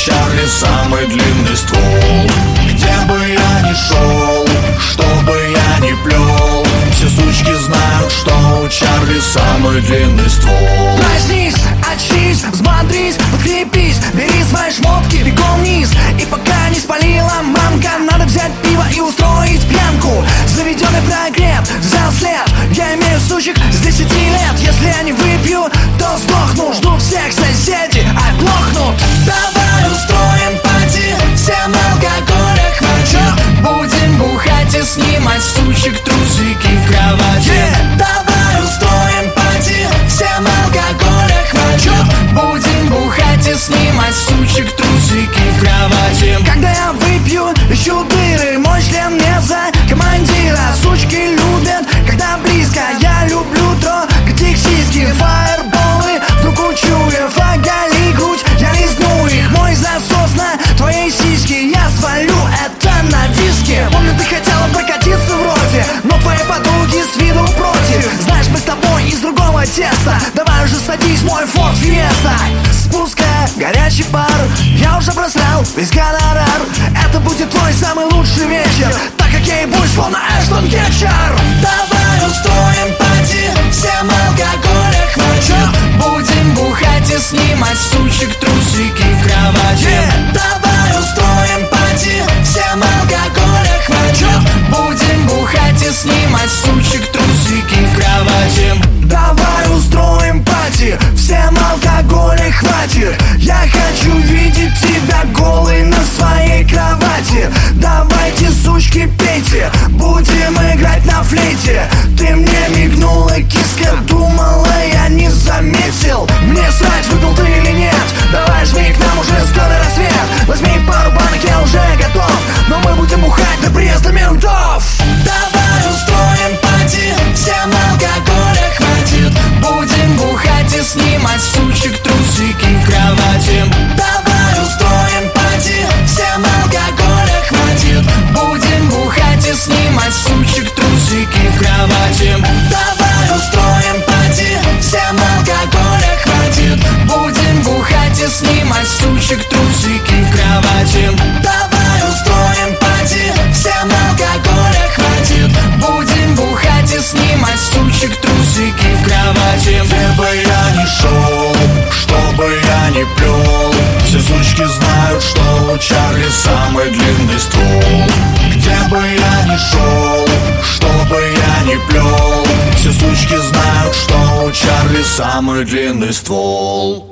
Чарли самый длинный ствол. Где бы я ни шел, что бы я ни плел, все сучки знают, что у Чарли самый длинный ствол. Проснись, очнись, взбодрись, подкрепись, бери свои шмотки, бегом вниз. И пока не спалила мамка, надо взять пиво и устроить пьянку. Заведенный прогрев, взял след, я имею сучек с 10 лет. Если я не выпью, то сдохну, жду всех соседей, оглохнут. Давай устроим пати, всем алкоголя хватит. Будем бухать и снимать сучек трусики в кровати. Давай устроим пати, всем алкоголя хватит. Будем бухать и снимать сучек трусики в кровати. Когда я выпью, ищу дыры, мой член не за командира. Сучки любят, когда близко, я люблю трогать их сиськи. Фаерболы, вдруг учуев, оголи грудь, я лизну их. Мой засос на твоей сиськи, я свалю это на виски. Помню, ты хотела прокатиться вроде, но твои подруги с виду против. Знаешь, мы с тобой из другого теста, давай уже садись, мой Ford Fiesta. Спуская горячий пар, я уже просрал весь гонорар. Это будет твой самый лучший вечер, так как я ебусь словно Эштон Кетчер. Давай устроим пати, всем алкоголя хватит. Будем бухать и снимать сучек трусики в кровати. Давай устроим пати, всем алкоголя хватит. Будем бухать и снимать сучек трусики в кровати. Давай устроим пати, всем алкоголя хватит. Я хочу видеть тебя голой на своей кровати. Давайте, сучки, пейте, будем играть на флейте. Ты мне мигнула, киска, думала, я не заметил. Мне срать, выпил ты или нет, давай жми, к нам уже скоро рассвет. Возьми пару банок, я уже готов, но мы будем бухать до приезда ментов. Давай устроим пати, всем алкоголя хватит. Будем бухать и снимать сучек трусики в кровати. Давай устроим пати, всем алкоголя хватит. Будем бухать и снимать сучек трусики в кровати. Давай устроим пати, всем алкоголя хватит. Будем бухать и снимать сучек трусики в кровати. Давай устроим пати, всем алкоголя хватит. Будем бухать и снимать сучек трусики в кровати. Где бы я ни шел, что бы я ни плел, все сучки знают, что у Чарли самый длинный ствол. Где бы я ни шел, что бы я ни плел, все сучки знают, что у Чарли самый длинный ствол.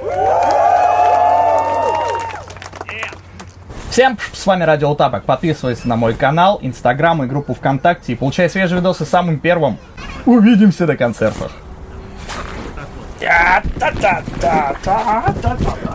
Всем, с вами Радио Тапок. Подписывайся на мой канал, инстаграм и группу ВКонтакте и получай свежие видосы самым первым. Увидимся на концертах.